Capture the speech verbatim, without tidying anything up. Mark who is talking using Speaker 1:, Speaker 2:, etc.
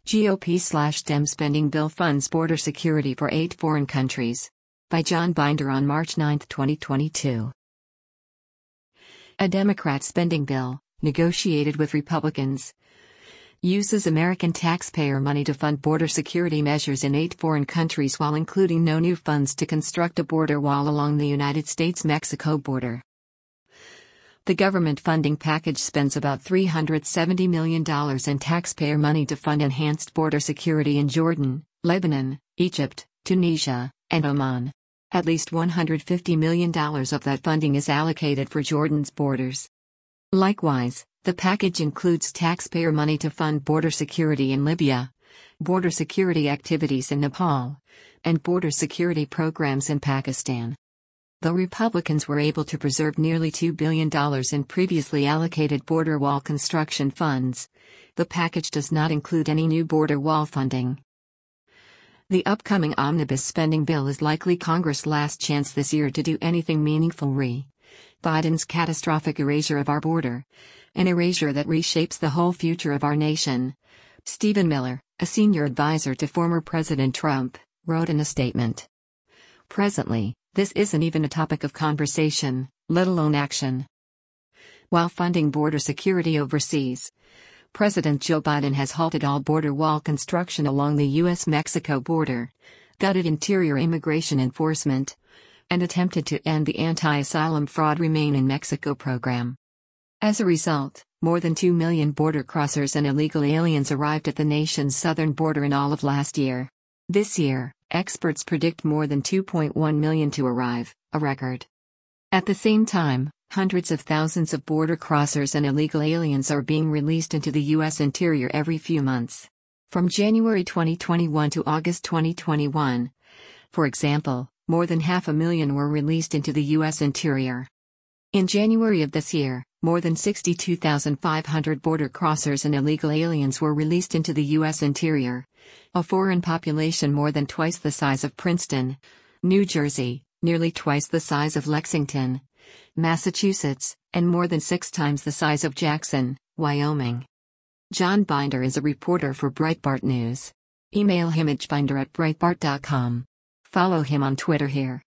Speaker 1: G O P slash Dem spending bill funds border security for eight foreign countries. By John Binder on March ninth, twenty twenty-two. A Democrat spending bill, negotiated with Republicans, uses American taxpayer money to fund border security measures in eight foreign countries while including no new funds to construct a border wall along the United States-Mexico border. The government funding package spends about three hundred seventy million dollars in taxpayer money to fund enhanced border security in Jordan, Lebanon, Egypt, Tunisia, and Oman. At least one hundred fifty million dollars of that funding is allocated for Jordan's borders. Likewise, the package includes taxpayer money to fund border security in Libya, border security activities in Nepal, and border security programs in Pakistan. Though Republicans were able to preserve nearly two billion dollars in previously allocated border wall construction funds, the package does not include any new border wall funding. The upcoming omnibus spending bill is likely Congress' last chance this year to do anything meaningful re Biden's catastrophic erasure of our border, an erasure that reshapes the whole future of our nation. Stephen Miller, a senior advisor to former President Trump, wrote in a statement. Presently, this isn't even a topic of conversation, let alone action. While funding border security overseas, President Joe Biden has halted all border wall construction along the U S Mexico border, gutted interior immigration enforcement, and attempted to end the anti-asylum fraud Remain in Mexico program. As a result, more than two million border crossers and illegal aliens arrived at the nation's southern border in all of last year. This year, experts predict more than two point one million to arrive, a record. At the same time, hundreds of thousands of border crossers and illegal aliens are being released into the U S interior every few months. From January twenty twenty-one to August twenty twenty-one, for example, more than half a million were released into the U S interior. In January of this year, more than sixty-two thousand five hundred border crossers and illegal aliens were released into the U S interior, a foreign population more than twice the size of Princeton, New Jersey, nearly twice the size of Lexington, Massachusetts, and more than six times the size of Jackson, Wyoming. John Binder is a reporter for Breitbart News. Email him at binder at breitbart dot com. Follow him on Twitter here.